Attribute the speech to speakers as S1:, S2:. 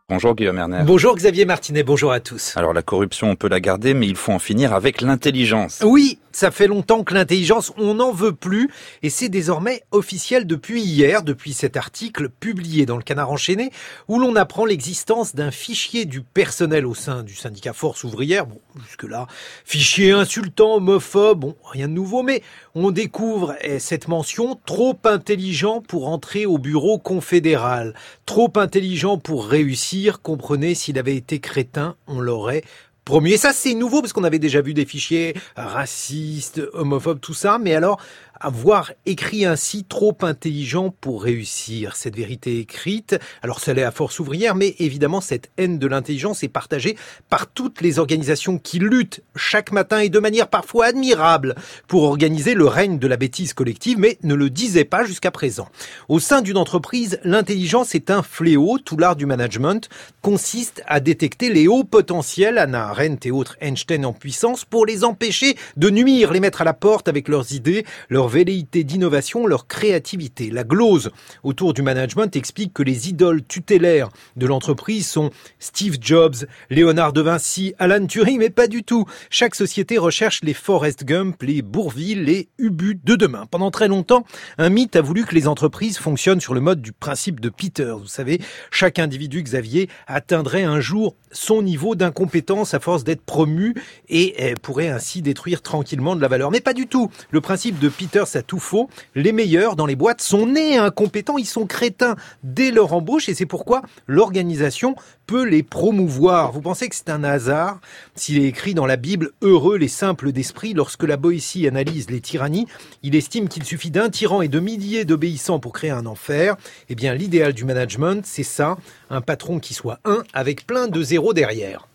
S1: Bonjour Guillaume Erner.
S2: Bonjour Xavier Martinet, bonjour à tous.
S1: Alors la corruption, on peut la garder, mais il faut en finir avec l'intelligence.
S2: Oui, ça fait longtemps que l'intelligence, on n'en veut plus. Et c'est désormais officiel depuis hier, depuis cet article publié dans le Canard enchaîné, où l'on apprend l'existence d'un fichier du personnel au sein du syndicat Force ouvrière. Bon, jusque-là, fichier insultant, homophobe, bon, rien de nouveau, mais on découvre cette mention, trop intelligent pour entrer au bureau confédéral, trop intelligent pour réussir. Comprenez, s'il avait été crétin, on l'aurait promu. Et ça, c'est nouveau parce qu'on avait déjà vu des fichiers racistes, homophobes, tout ça. Mais alors, avoir écrit ainsi, trop intelligent pour réussir, cette vérité écrite, alors ça l'est à Force ouvrière, mais évidemment, cette haine de l'intelligence est partagée par toutes les organisations qui luttent chaque matin et de manière parfois admirable pour organiser le règne de la bêtise collective, mais ne le disaient pas jusqu'à présent. Au sein d'une entreprise, l'intelligence est un fléau. Tout l'art du management consiste à détecter les hauts potentiels, Hannah Arendt et autres Einstein en puissance, pour les empêcher de nuire, les mettre à la porte avec leurs idées, leur velléité d'innovation, leur créativité. La glose autour du management explique que les idoles tutélaires de l'entreprise sont Steve Jobs, Léonard de Vinci, Alan Turing, mais pas du tout. Chaque société recherche les Forrest Gump, les Bourvil, les Ubu de demain. Pendant très longtemps, un mythe a voulu que les entreprises fonctionnent sur le mode du principe de Peter. Vous savez, chaque individu, Xavier, atteindrait un jour son niveau d'incompétence à force d'être promu et pourrait ainsi détruire tranquillement de la valeur. Mais pas du tout. Le principe de Peter, c'est tout faux. Les meilleurs dans les boîtes sont nés incompétents, ils sont crétins dès leur embauche et c'est pourquoi l'organisation peut les promouvoir. Vous pensez que c'est un hasard s'il est écrit dans la Bible « Heureux les simples d'esprit » lorsque la Boétie analyse les tyrannies, il estime qu'il suffit d'un tyran et de milliers d'obéissants pour créer un enfer. Eh bien, l'idéal du management, c'est ça, un patron qui soit un avec plein de zéros derrière.